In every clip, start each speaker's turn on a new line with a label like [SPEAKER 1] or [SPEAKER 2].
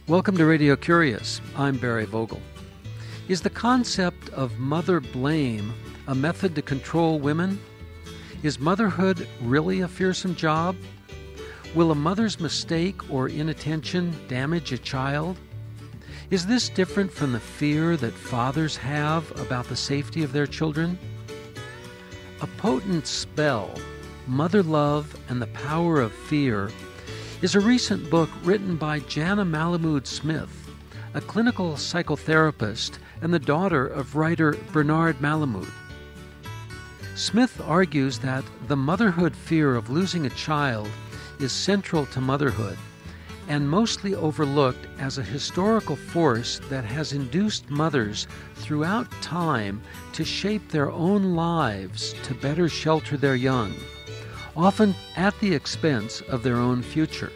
[SPEAKER 1] Welcome to Radio Curious. I'm Barry Vogel. Is the concept of mother blame a method to control women? Is motherhood really a fearsome job? Will a mother's mistake or inattention damage a child? Is this different from the fear that fathers have about the safety of their children? A Potent Spell, Mother Love and the Power of Fear is a recent book written by Jana Malamud-Smith, a clinical psychotherapist and the daughter of writer Bernard Malamud. Smith argues that the motherhood fear of losing a child is central to motherhood and mostly overlooked as a historical force that has induced mothers throughout time to shape their own lives to better shelter their young, often at the expense of their own future.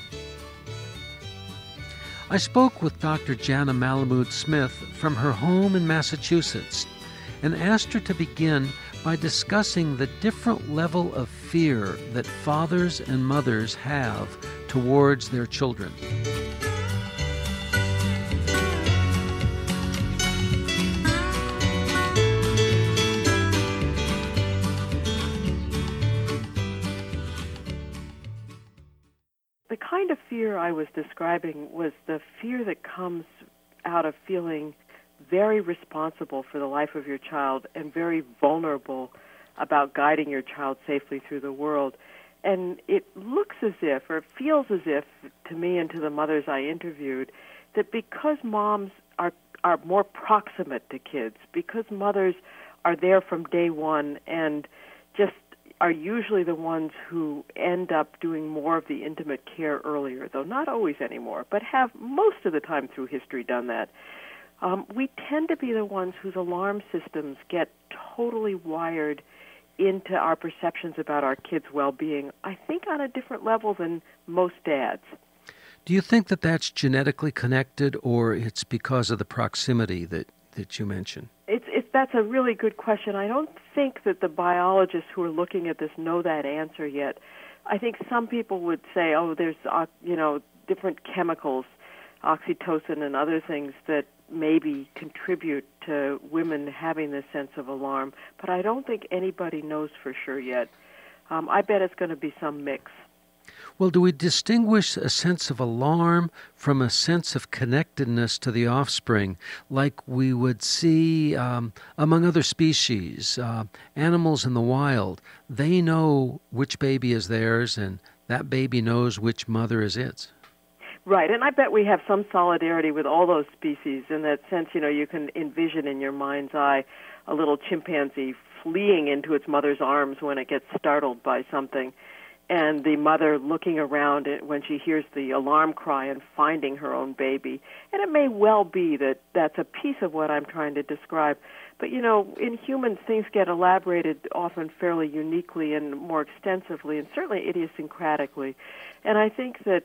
[SPEAKER 1] I spoke with Dr. Jana Malamud-Smith from her home in Massachusetts and asked her to begin by discussing the different level of fear that fathers and mothers have towards their children.
[SPEAKER 2] The kind of fear I was describing was the fear that comes out of feeling very responsible for the life of your child and very vulnerable about guiding your child safely through the world. And it looks as if, or it feels as if, to me and to the mothers I interviewed, that because moms are more proximate to kids, because mothers are there from day one and just are usually the ones who end up doing more of the intimate care earlier, though not always anymore, but have most of the time through history done that. We tend to be the ones whose alarm systems get totally wired into our perceptions about our kids' well-being, I think on a different level than most dads.
[SPEAKER 1] Do you think that that's genetically connected, or it's because of the proximity that you mentioned?
[SPEAKER 2] That's a really good question. I don't think that the biologists who are looking at this know that answer yet. I think some people would say, there's different chemicals, oxytocin and other things that maybe contribute to women having this sense of alarm, but I don't think anybody knows for sure yet. I bet it's going to be some mix.
[SPEAKER 1] Well, do we distinguish a sense of alarm from a sense of connectedness to the offspring, like we would see among other species, animals in the wild? They know which baby is theirs, and that baby knows which mother is its.
[SPEAKER 2] Right, and I bet we have some solidarity with all those species in that sense. You can envision in your mind's eye a little chimpanzee fleeing into its mother's arms when it gets startled by something, and the mother looking around when she hears the alarm cry and finding her own baby. And it may well be that that's a piece of what I'm trying to describe. But, in humans, things get elaborated often fairly uniquely and more extensively, and certainly idiosyncratically. And I think that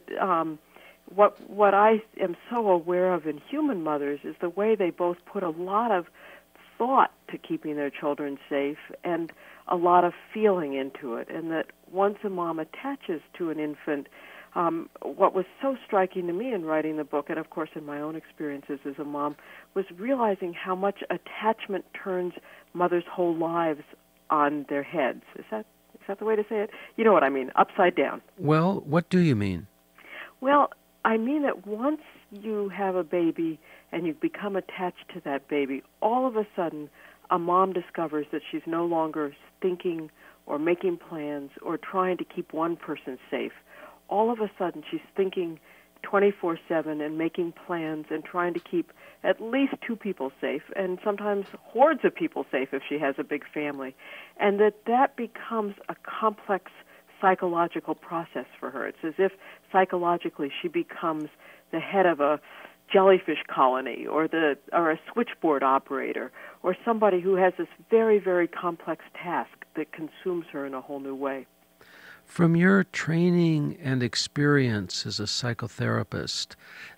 [SPEAKER 2] what I am so aware of in human mothers is the way they both put a lot of thought to keeping their children safe and a lot of feeling into it, and that once a mom attaches to an infant, what was so striking to me in writing the book, and of course in my own experiences as a mom, was realizing how much attachment turns mothers' whole lives on their heads. Is that the way to say it? You know what I mean, upside down.
[SPEAKER 1] Well, what do you mean?
[SPEAKER 2] Well, I mean that once you have a baby and you become attached to that baby, all of a sudden a mom discovers that she's no longer thinking or making plans or trying to keep one person safe. All of a sudden she's thinking 24/7 and making plans and trying to keep at least two people safe, and sometimes hordes of people safe if she has a big family. And that becomes a complex psychological process for her. It's as if psychologically she becomes the head of a jellyfish colony or a switchboard operator or somebody who has this very, very complex task that consumes her in a whole new way.
[SPEAKER 1] From your training and experience as a psychotherapist,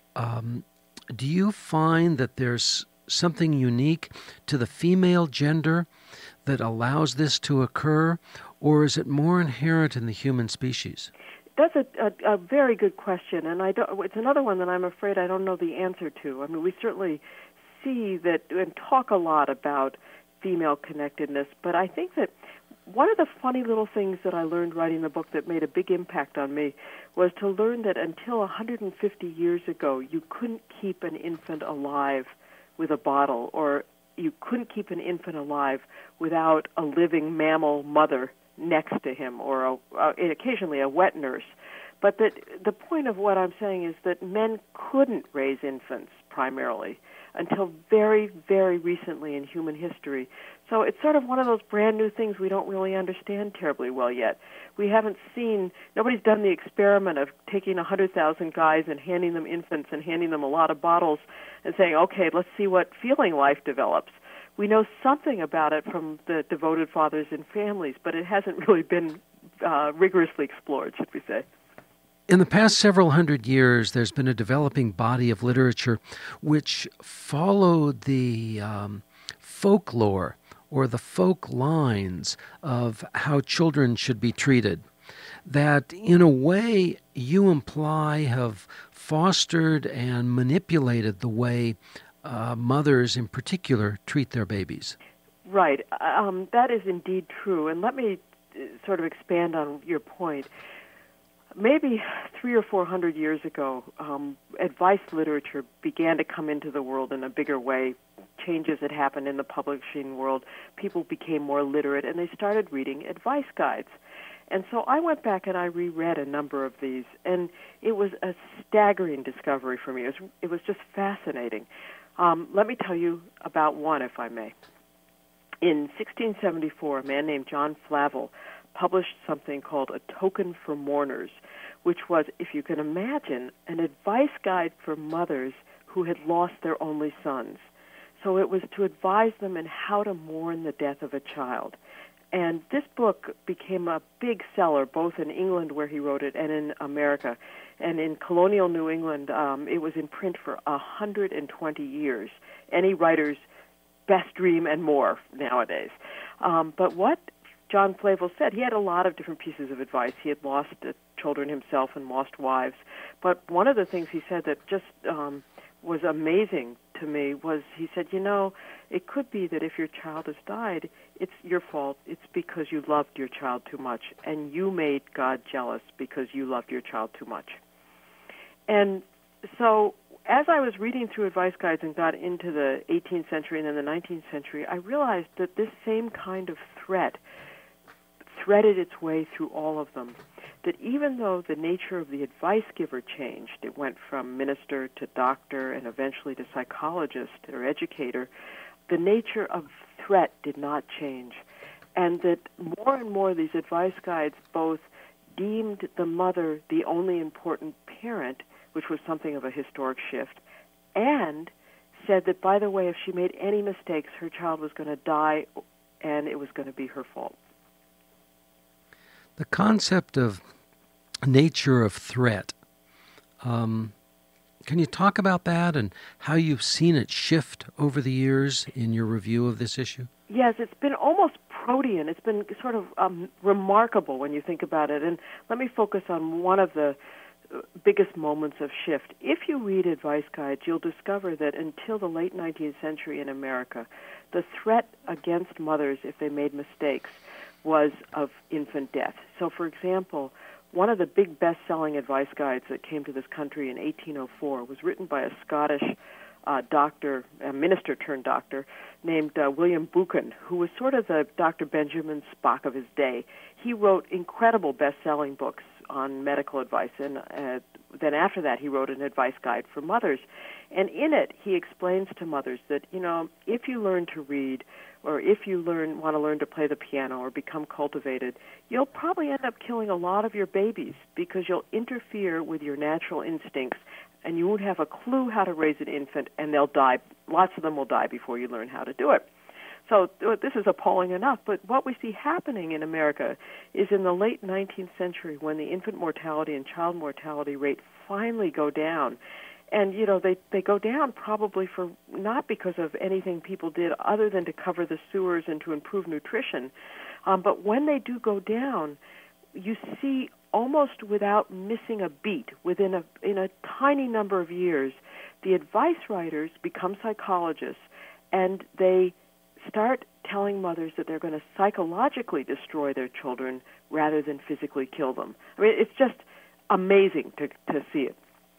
[SPEAKER 1] do you find that there's something unique to the female gender that allows this to occur, or is it more inherent in the human species?
[SPEAKER 2] That's a very good question, and it's another one that I'm afraid I don't know the answer to. I mean, we certainly see that and talk a lot about female connectedness, but I think that one of the funny little things that I learned writing the book that made a big impact on me was to learn that until 150 years ago, you couldn't keep an infant alive with a bottle, or you couldn't keep an infant alive without a living mammal mother next to him, or occasionally a wet nurse. But the point of what I'm saying is that men couldn't raise infants primarily until very, very recently in human history. So it's sort of one of those brand new things we don't really understand terribly well yet. Nobody's done the experiment of taking 100,000 guys and handing them infants and handing them a lot of bottles and saying, okay, let's see what feeling life develops. We know something about it from the devoted fathers and families, but it hasn't really been rigorously explored, should we say.
[SPEAKER 1] In the past several hundred years, there's been a developing body of literature which followed the folklore or the folk lines of how children should be treated, that in a way you imply have fostered and manipulated the way mothers in particular treat their babies.
[SPEAKER 2] Right. That is indeed true. And let me sort of expand on your point. Maybe 300 or 400 years ago, advice literature began to come into the world in a bigger way. Changes had happened in the publishing world. People became more literate, and they started reading advice guides. And so I went back and I reread a number of these, and it was a staggering discovery for me. It was just fascinating. Let me tell you about one, if I may. In 1674, a man named John Flavel published something called A Token for Mourners, which was, if you can imagine, an advice guide for mothers who had lost their only sons. So it was to advise them in how to mourn the death of a child. And this book became a big seller, both in England, where he wrote it, and in America. And in colonial New England, it was in print for 120 years. Any writer's best dream and more nowadays. But what John Flavel said, he had a lot of different pieces of advice. He had lost children himself and lost wives. But one of the things he said that just was amazing to me was, he said, it could be that if your child has died, it's your fault. It's because you loved your child too much, and you made God jealous because you loved your child too much. And so as I was reading through advice guides and got into the 18th century and then the 19th century, I realized that this same kind of threat threaded its way through all of them. That even though the nature of the advice giver changed, it went from minister to doctor and eventually to psychologist or educator, the nature of threat did not change. And that more and more these advice guides both deemed the mother the only important parent, which was something of a historic shift, and said that, by the way, if she made any mistakes, her child was going to die and it was going to be her fault.
[SPEAKER 1] The concept of nature of threat, can you talk about that and how you've seen it shift over the years in your review of this issue?
[SPEAKER 2] Yes, it's been almost protean. It's been sort of remarkable when you think about it. And let me focus on one of the biggest moments of shift. If you read advice guides, you'll discover that until the late 19th century in America, the threat against mothers if they made mistakes was of infant death. So, for example, one of the big best-selling advice guides that came to this country in 1804 was written by a Scottish doctor, a minister-turned-doctor, named William Buchan, who was sort of the Dr. Benjamin Spock of his day. He wrote incredible best-selling books on medical advice, and then after that he wrote an advice guide for mothers. And in it, he explains to mothers that, if you learn to read, or if you want to learn to play the piano or become cultivated, you'll probably end up killing a lot of your babies because you'll interfere with your natural instincts and you won't have a clue how to raise an infant, and they'll die. Lots of them will die before you learn how to do it. So this is appalling enough, but what we see happening in America is in the late 19th century when the infant mortality and child mortality rate finally go down. And, they go down probably for not because of anything people did other than to cover the sewers and to improve nutrition. But when they do go down, you see almost without missing a beat, in a tiny number of years, the advice writers become psychologists, and they start telling mothers that they're going to psychologically destroy their children rather than physically kill them. I mean, it's just amazing to see it.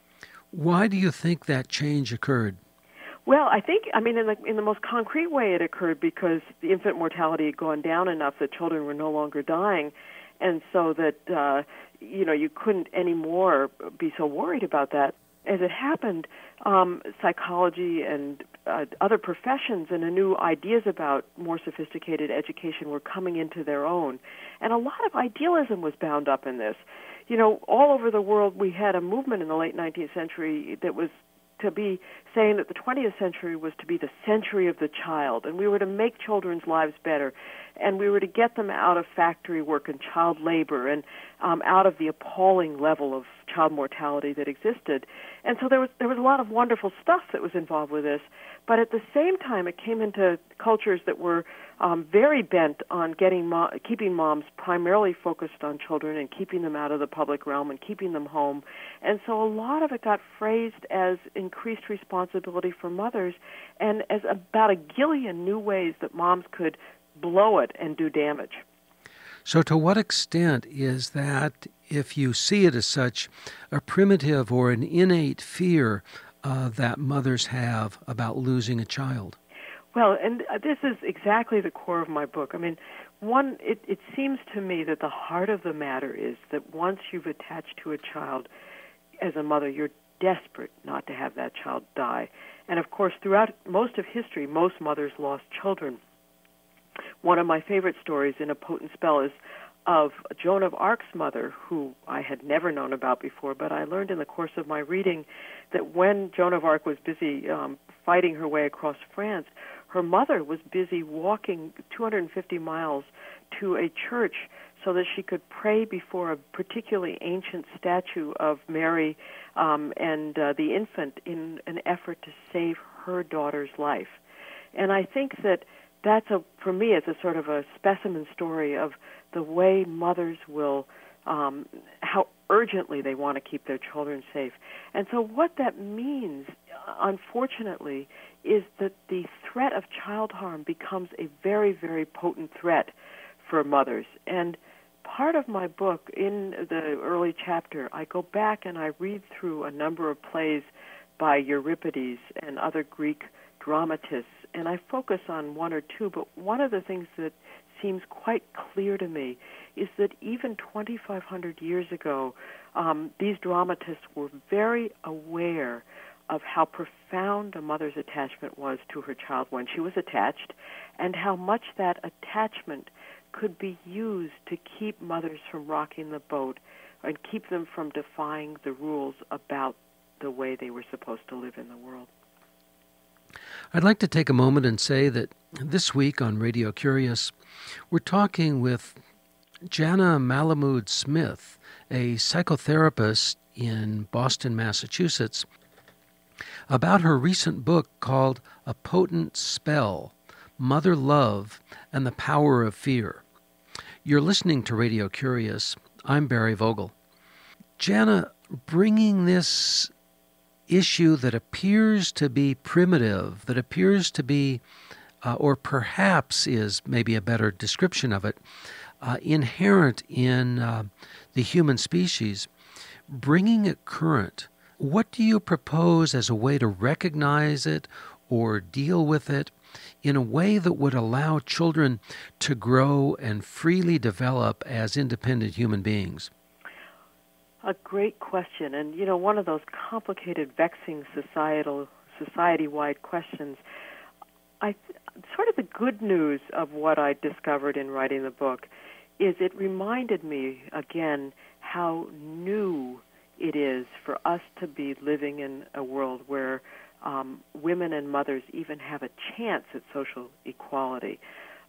[SPEAKER 1] Why do you think that change occurred?
[SPEAKER 2] Well, in the most concrete way, it occurred because the infant mortality had gone down enough that children were no longer dying, and so that you couldn't anymore be so worried about that. As it happened, psychology and other professions and new ideas about more sophisticated education were coming into their own. And a lot of idealism was bound up in this. All over the world, we had a movement in the late 19th century that was to be saying that the 20th century was to be the century of the child, and we were to make children's lives better, and we were to get them out of factory work and child labor and out of the appalling level of child mortality that existed. And so there was a lot of wonderful stuff that was involved with this, but at the same time it came into cultures that were very bent on keeping moms primarily focused on children and keeping them out of the public realm and keeping them home. And so a lot of it got phrased as increased responsibility for mothers and as about a gillion new ways that moms could blow it and do damage.
[SPEAKER 1] So to what extent is that, if you see it as such, a primitive or an innate fear that mothers have about losing a child?
[SPEAKER 2] Well, and this is exactly the core of my book. I mean, it seems to me that the heart of the matter is that once you've attached to a child as a mother, you're desperate not to have that child die. And of course, throughout most of history, most mothers lost children. One of my favorite stories in A Potent Spell is of Joan of Arc's mother, who I had never known about before, but I learned in the course of my reading that when Joan of Arc was busy fighting her way across France, her mother was busy walking 250 miles to a church so that she could pray before a particularly ancient statue of Mary and the infant in an effort to save her daughter's life. And I think that for me, it's a sort of a specimen story of the way mothers will, how urgently they want to keep their children safe. And so what that means, unfortunately, is that the threat of child harm becomes a very, very potent threat for mothers. And part of my book, in the early chapter, I go back and I read through a number of plays by Euripides and other Greek dramatists, and I focus on one or two, but one of the things that seems quite clear to me is that even 2,500 years ago, these dramatists were very aware of how profound a mother's attachment was to her child when she was attached, and how much that attachment could be used to keep mothers from rocking the boat and keep them from defying the rules about the way they were supposed to live in the world.
[SPEAKER 1] I'd like to take a moment and say that this week on Radio Curious, we're talking with Jana Malamud Smith, a psychotherapist in Boston, Massachusetts, about her recent book called A Potent Spell, Mother Love and the Power of Fear. You're listening to Radio Curious. I'm Barry Vogel. Jana, bringing this issue that appears to be primitive, that appears to be, or perhaps is maybe a better description of it, inherent in the human species, bringing it current. What do you propose as a way to recognize it or deal with it in a way that would allow children to grow and freely develop as independent human beings?
[SPEAKER 2] A great question, and one of those complicated, vexing society-wide questions. Sort of the good news of what I discovered in writing the book is it reminded me again how new it is for us to be living in a world where women and mothers even have a chance at social equality.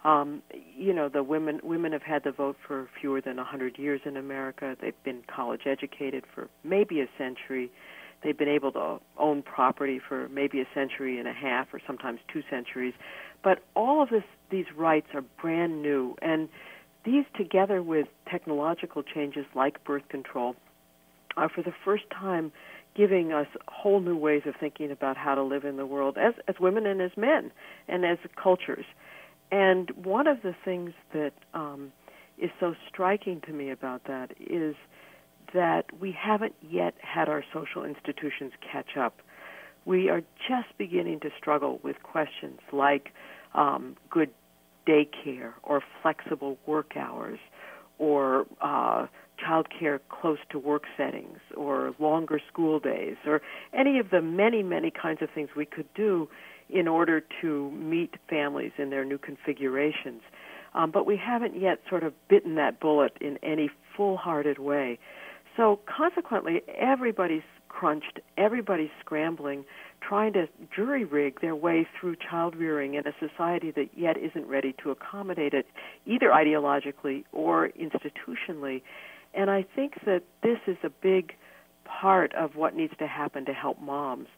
[SPEAKER 2] The women have had the vote for fewer than 100 years in America. They've been college educated for maybe a century. They've been able to own property for maybe a century and a half or sometimes 2 centuries. But all of these rights are brand new. And these, together with technological changes like birth control, are for the first time giving us whole new ways of thinking about how to live in the world as women and as men and as cultures. And one of the things that is so striking to me about that is that we haven't yet had our social institutions catch up. We are just beginning to struggle with questions like good daycare or flexible work hours or child care close to work settings or longer school days or any of the many, many kinds of things we could do in order to meet families in their new configurations. But we haven't yet sort of bitten that bullet in any full-hearted way. So consequently, everybody's crunched, everybody's scrambling, trying to jury-rig their way through child-rearing in a society that yet isn't ready to accommodate it, either ideologically or institutionally. And I think that this is a big part of what needs to happen to help moms.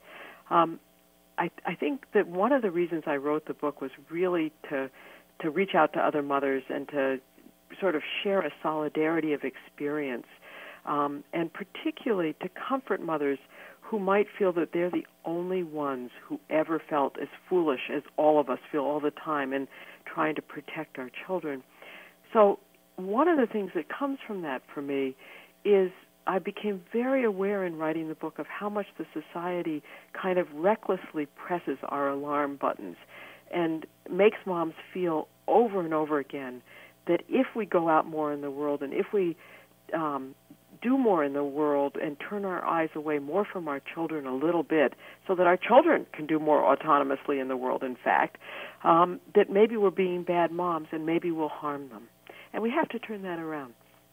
[SPEAKER 2] I think that one of the reasons I wrote the book was really to reach out to other mothers and to sort of share a solidarity of experience, and particularly to comfort mothers who might feel that they're the only ones who ever felt as foolish as all of us feel all the time in trying to protect our children. So one of the things that comes from that for me is I became very aware in writing the book of how much the society kind of recklessly presses our alarm buttons and makes moms feel over and over again that if we go out more in the world and if we do more in the world and turn our eyes away more from our children a little bit so that our children can do more autonomously in the world, in fact, that maybe we're being bad moms and maybe we'll harm them. And we have to turn that around.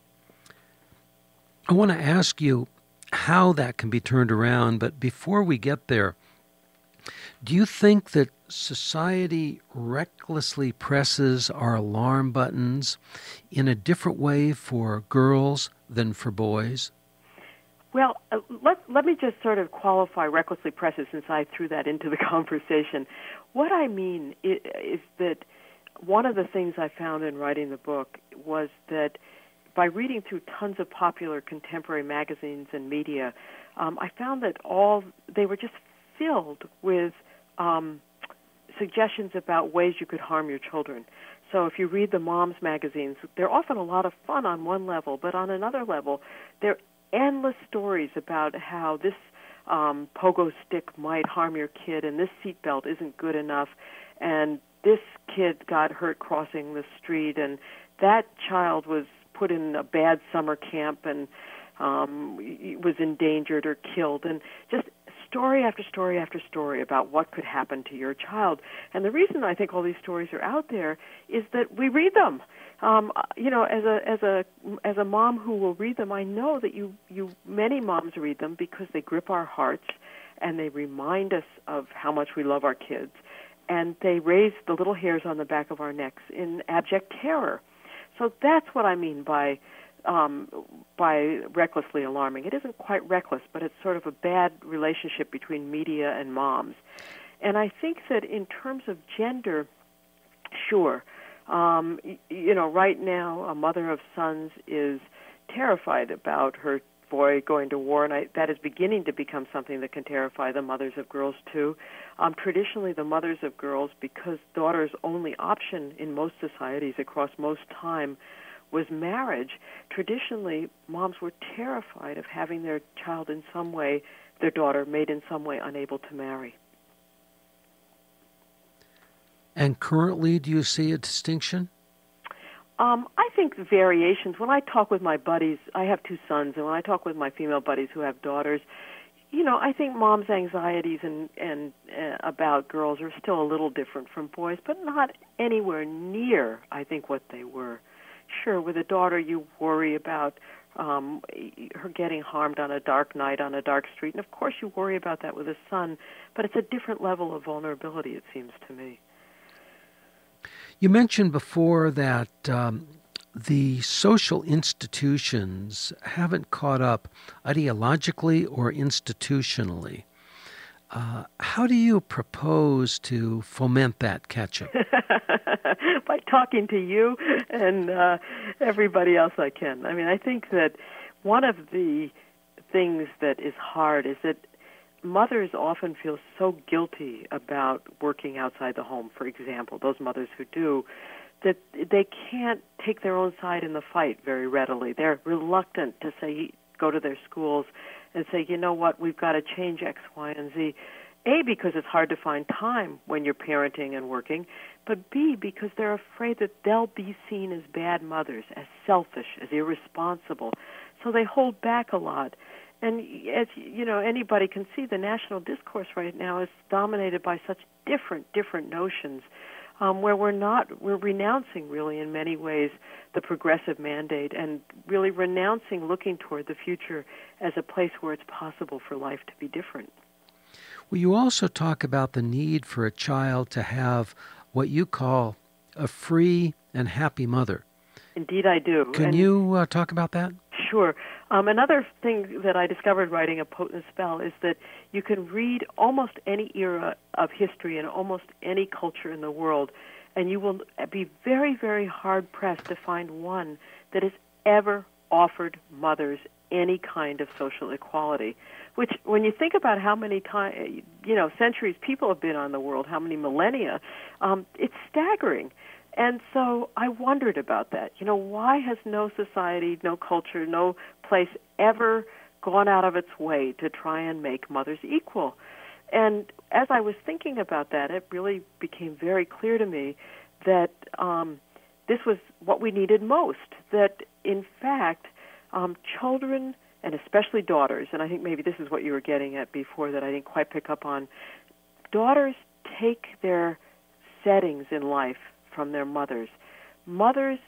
[SPEAKER 1] I want to ask you how that can be turned around, but before we get there, do you think that society recklessly presses our alarm buttons in a different way for girls than for boys?
[SPEAKER 2] Well, let me just sort of qualify recklessly presses since I threw that into the conversation. What I mean is that one of the things I found in writing the book was that by reading through tons of popular contemporary magazines and media, I found that they were just filled with suggestions about ways you could harm your children. So if you read the moms magazines, they're often a lot of fun on one level, but on another level, they're endless stories about how this pogo stick might harm your kid and this seatbelt isn't good enough and this kid got hurt crossing the street and that child was put in a bad summer camp and was endangered or killed, and just story after story after story about what could happen to your child. And the reason I think all these stories are out there is that we read them. As a mom who will read them, I know that many moms read them because they grip our hearts and they remind us of how much we love our kids, and they raise the little hairs on the back of our necks in abject terror. So that's what I mean by recklessly alarming. It isn't quite reckless, but it's sort of a bad relationship between media and moms. And I think that in terms of gender, sure, right now a mother of sons is terrified about her boy going to war, and that is beginning to become something that can terrify the mothers of girls too. Traditionally, the mothers of girls, because daughters' only option in most societies across most time was marriage, traditionally moms were terrified of having their child in some way, their daughter made in some way unable to marry.
[SPEAKER 1] And currently, do you see a distinction?
[SPEAKER 2] I think variations. When I talk with my buddies, I have two sons, and when I talk with my female buddies who have daughters, I think moms' anxieties and about girls are still a little different from boys, but not anywhere near, I think, what they were. Sure, with a daughter, you worry about her getting harmed on a dark night on a dark street, and of course you worry about that with a son, but it's a different level of vulnerability, it seems to me.
[SPEAKER 1] You mentioned before that the social institutions haven't caught up ideologically or institutionally. How do you propose to foment that catch-up?
[SPEAKER 2] By talking to you and everybody else I can. I mean, I think that one of the things that is hard is that mothers often feel so guilty about working outside the home, for example, those mothers who do, that they can't take their own side in the fight very readily. They're reluctant to say, go to their schools and say, you know what, we've got to change X, Y, and Z. A, because it's hard to find time when you're parenting and working, but B, because they're afraid that they'll be seen as bad mothers, as selfish, as irresponsible. So they hold back a lot. And as you know, anybody can see, the national discourse right now is dominated by such different notions, where we're renouncing really in many ways the progressive mandate and really renouncing looking toward the future as a place where it's possible for life to be different.
[SPEAKER 1] Well, you also talk about the need for a child to have what you call a free and happy mother.
[SPEAKER 2] Indeed, I do.
[SPEAKER 1] Can you talk about that?
[SPEAKER 2] Sure. Another thing that I discovered writing A Potent Spell is that you can read almost any era of history and almost any culture in the world, and you will be very hard-pressed to find one that has ever offered mothers any kind of social equality, which when you think about how many centuries people have been on the world, how many millennia, it's staggering. And so I wondered about that. You know, why has no society, no culture, no place ever gone out of its way to try and make mothers equal? And as I was thinking about that, it really became very clear to me that this was what we needed most, that in fact, children, and especially daughters, and I think maybe this is what you were getting at before that I didn't quite pick up on, daughters take their settings in life from their mothers. Mothers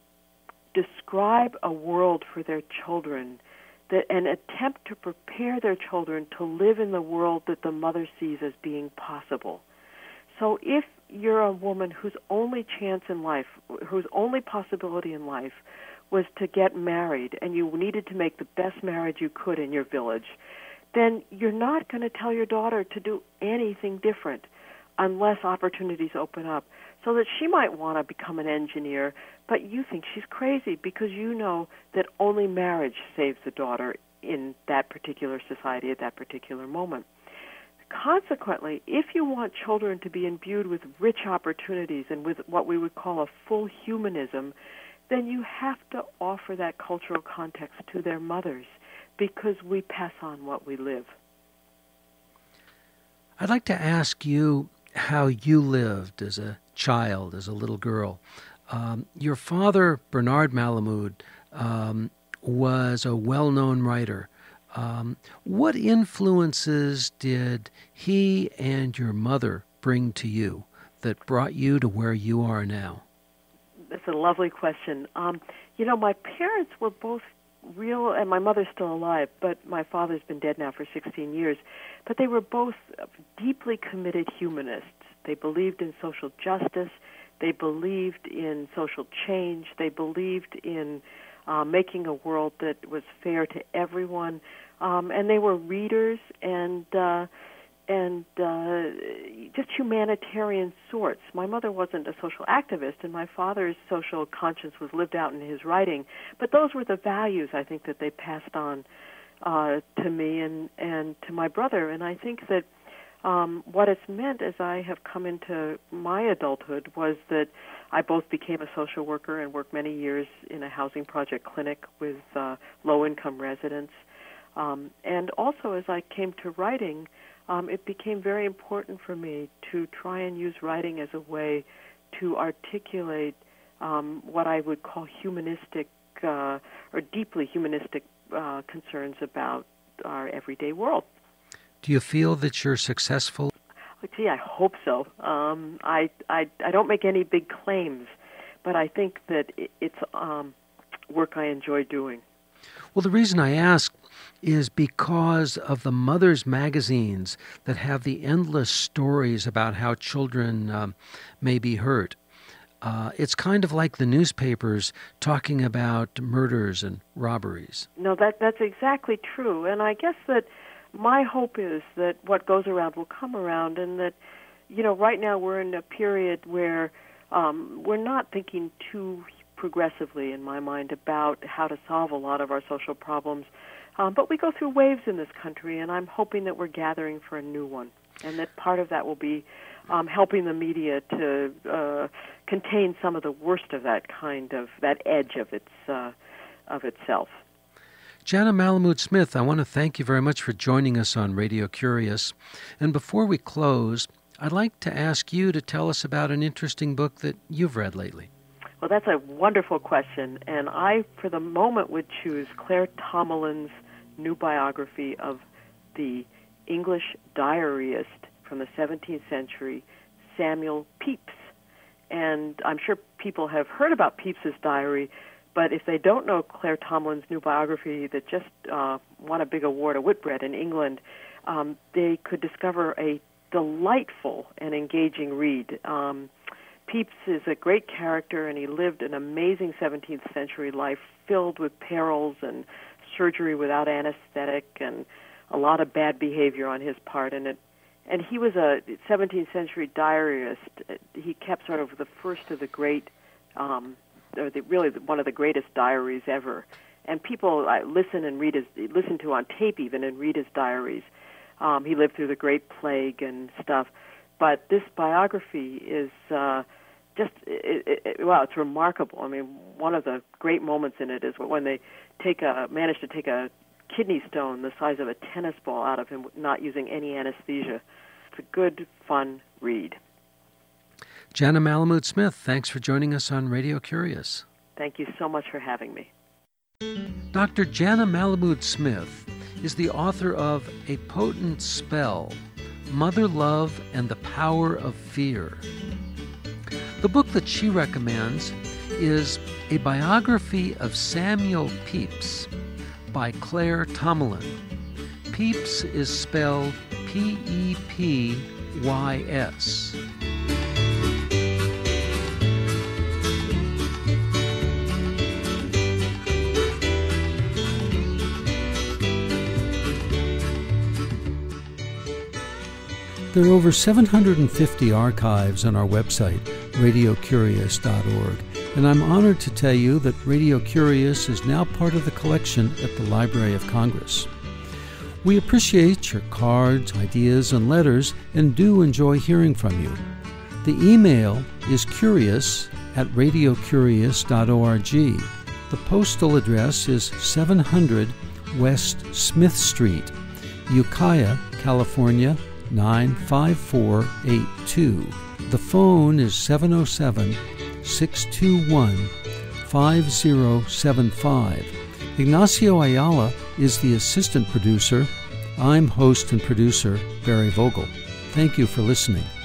[SPEAKER 2] describe a world for their children and attempt to prepare their children to live in the world that the mother sees as being possible. So if you're a woman whose only chance in life, whose only possibility in life was to get married, and you needed to make the best marriage you could in your village, then you're not going to tell your daughter to do anything different unless opportunities open up. So that she might want to become an engineer, but you think she's crazy because you know that only marriage saves the daughter in that particular society at that particular moment. Consequently, if you want children to be imbued with rich opportunities and with what we would call a full humanism, then you have to offer that cultural context to their mothers because we pass on what we live.
[SPEAKER 1] I'd like to ask you how you lived as a child, as a little girl. Your father, Bernard Malamud, was a well-known writer. What influences did he and your mother bring to you that brought you to where you are now?
[SPEAKER 2] That's a lovely question. My parents were both real, and my mother's still alive, but my father's been dead now for 16 years. But they were both deeply committed humanists. They believed in social justice. They believed in social change. They believed in making a world that was fair to everyone. And they were readers and just humanitarian sorts. My mother wasn't a social activist, and my father's social conscience was lived out in his writing. But those were the values, I think, that they passed on to me and to my brother. And I think that what it's meant as I have come into my adulthood was that I both became a social worker and worked many years in a housing project clinic with low-income residents. And also as I came to writing, it became very important for me to try and use writing as a way to articulate what I would call humanistic or deeply humanistic concerns about our everyday world.
[SPEAKER 1] Do you feel that you're successful?
[SPEAKER 2] Gee, I hope so. I don't make any big claims, but I think that it's work I enjoy doing.
[SPEAKER 1] Well, the reason I ask is because of the mothers' magazines that have the endless stories about how children may be hurt. It's kind of like the newspapers talking about murders and robberies.
[SPEAKER 2] No, that's exactly true. And I guess that my hope is that what goes around will come around, and that, right now we're in a period where we're not thinking too progressively, in my mind, about how to solve a lot of our social problems. But we go through waves in this country, and I'm hoping that we're gathering for a new one, and that part of that will be helping the media to contain some of the worst of that edge of itself.
[SPEAKER 1] Jana Malamud-Smith, I want to thank you very much for joining us on Radio Curious. And before we close, I'd like to ask you to tell us about an interesting book that you've read lately.
[SPEAKER 2] Well, that's a wonderful question, and I, for the moment, would choose Claire Tomalin's new biography of the English diarist from the 17th century, Samuel Pepys. And I'm sure people have heard about Pepys's diary, but if they don't know Claire Tomalin's new biography that just won a big award, a Whitbread in England, they could discover a delightful and engaging read. Pepys is a great character, and he lived an amazing 17th century life filled with perils and surgery without anesthetic and a lot of bad behavior on his part. And he was a 17th century diarist. He kept sort of the first of the great, really one of the greatest diaries ever. And people listen to on tape even and read his diaries. He lived through the Great Plague and stuff. But this biography is it's remarkable. I mean, one of the great moments in it is when they manage to take a kidney stone the size of a tennis ball out of him, not using any anesthesia. It's a good, fun read.
[SPEAKER 1] Jana Malamud-Smith, thanks for joining us on Radio Curious.
[SPEAKER 2] Thank you so much for having me.
[SPEAKER 1] Dr. Jana Malamud-Smith is the author of A Potent Spell, Mother Love and the Power of Fear. The book that she recommends is A Biography of Samuel Pepys by Claire Tomalin. Pepys is spelled P-E-P-Y-S. There are over 750 archives on our website, radiocurious.org, and I'm honored to tell you that Radio Curious is now part of the collection at the Library of Congress. We appreciate your cards, ideas, and letters, and do enjoy hearing from you. The email is curious@radiocurious.org. The postal address is 700 West Smith Street, Ukiah, California, 95482. The phone is 707-621-5075. Ignacio Ayala is the assistant producer. I'm host and producer Barry Vogel. Thank you for listening.